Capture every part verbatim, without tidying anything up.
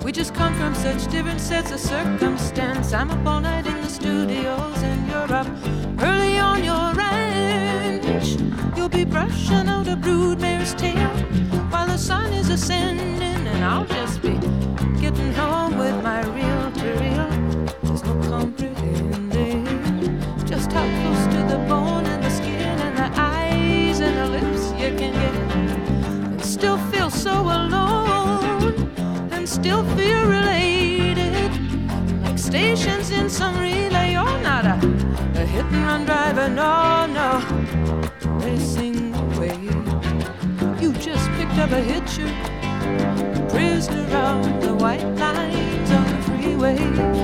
We just come from such different sets of circumstance. I'm up all night in the studios and you're up early on your ranch. You'll be brushing out a broodmare's tail while the sun is ascending, and I'll just be getting home with my reel-to-reel. There's no comprehending just how close to the bone and the skin and the eyes and the lips you can get, and still feel so alone, and still feel related, like stations in some relay. You're not a, a hit-and-run driver, no, no, racing away. You just picked up a hitcher, a prisoner of the white lines on the freeway.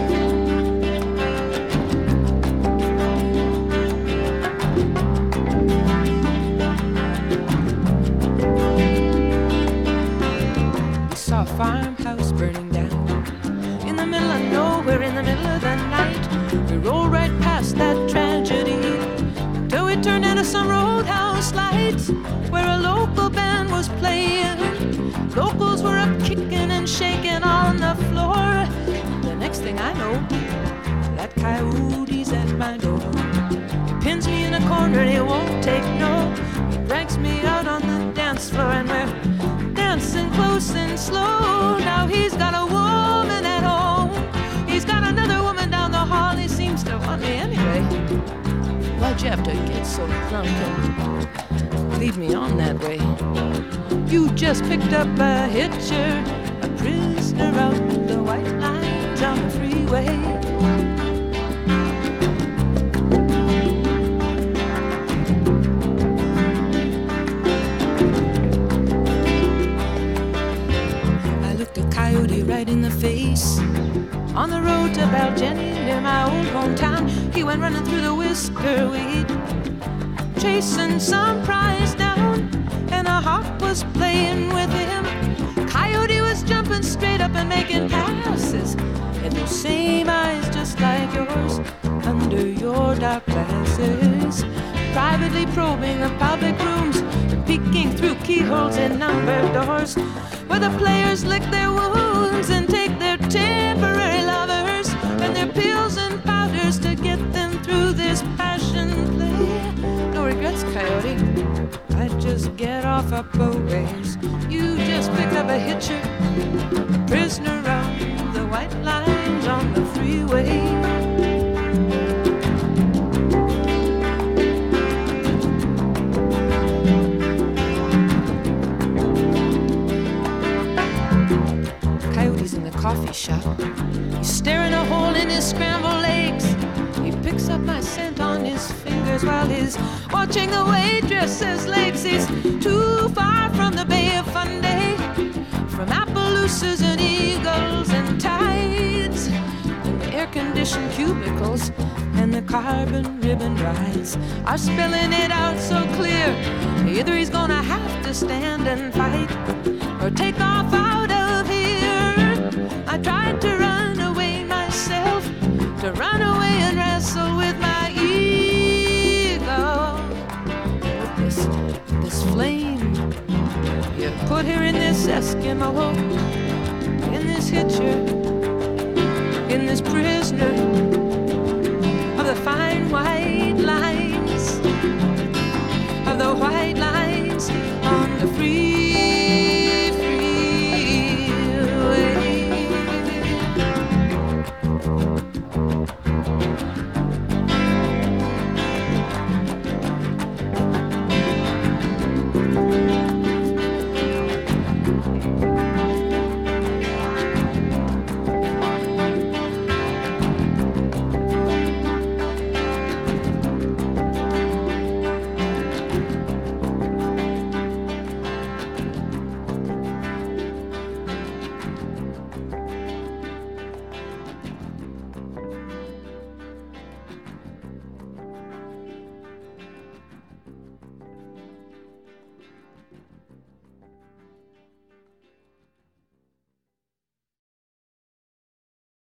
A farmhouse burning down in the middle of nowhere, in the middle of the night. We rolled right past that tragedy till we turned into some roadhouse lights where a local band was playing. Locals were up kicking and shaking on the floor. The next thing I know, that coyote's at my door. He pins me in a corner and he won't take no. He drags me out on the dance floor and we're dancing close and slow. Now he's got a woman at home, he's got another woman down the hall. He seems to want me anyway. Why'd you have to get so drunk and lead me on that way? You just picked up a hitcher, a prisoner out the white lines on the freeway. Right in the face on the road to Baljenny near my old hometown. He went running through the whisker weed, chasing some prize down, and a hawk was playing with him. Coyote was jumping straight up and making passes, and those same eyes just like yours under your dark glasses, privately probing the public rooms, peeking through keyholes in numbered doors where the players lick their wounds and take their temporary lovers and their pills and powders to get them through this passion play. No regrets, Coyote, I'd just get off up a ways. You just picked up a hitcher, a prisoner on the white lines on the freeway. Coffee shop, he's staring a hole in his scrambled eggs. He picks up my scent on his fingers while he's watching the waitress's legs. He's too far from the Bay of Fundy, from Appaloosas and eagles and tides, and the air-conditioned cubicles and the carbon ribbon rides are spelling it out so clear. Either he's gonna have to stand and fight or take off out of here. I tried to run away myself, to run away and wrestle with my ego, with this, this flame you put here in this Eskimo, in this hitcher.